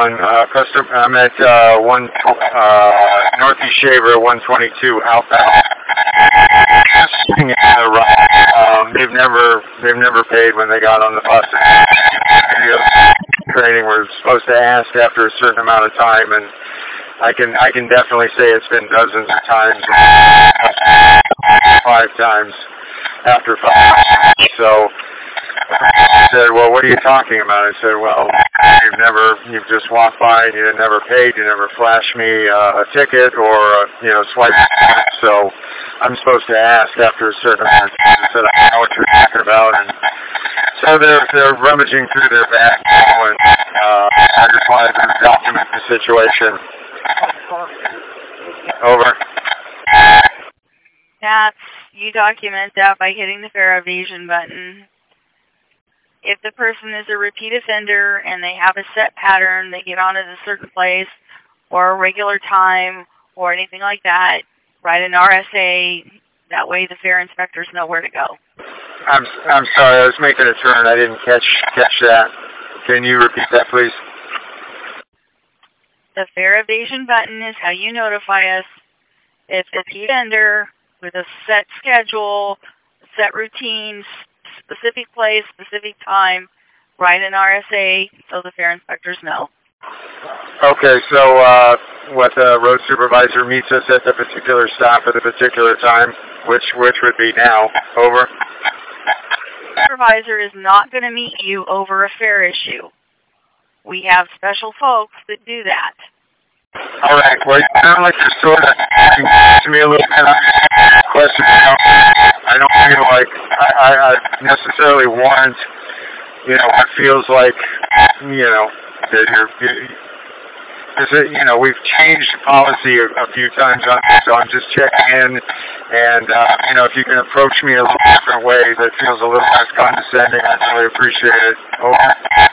on I'm at Northeast Shaver 122 outbound. They've never paid when they got on the bus. Training we're supposed to ask after a certain amount of time, and I can definitely say it's been dozens of times, 5 times after 5. So I said, well, what are you talking about? I said, well, you've just walked by and you never paid, you never flashed me a ticket or, swiped. So I'm supposed to ask after a certain amount of time. I said, I know what you're talking about. And so they're rummaging through their bag now, and I just wanted to document the situation. Over. You document that by hitting the fare evasion button. If the person is a repeat offender and they have a set pattern, they get on at a certain place or a regular time or anything like that, write an RSA. That way the fare inspectors know where to go. I'm sorry, I was making a turn. I didn't catch that. Can you repeat that, please? The fare evasion button is how you notify us if a repeat offender with a set schedule, set routines, specific place, specific time, write an RSA so the fare inspectors know. Okay, so what the road supervisor meets us at the particular stop at a particular time, which would be now. Over. The supervisor is not going to meet you over a fare issue. We have special folks that do that. All right. Well, you sound like you're sort of asking to me a little bit on question. I don't feel like I necessarily warrant, what feels like, that we've changed policy a few times on this, so I'm just checking in. And, if you can approach me a little different way that feels a little less condescending, I'd really appreciate it. Over.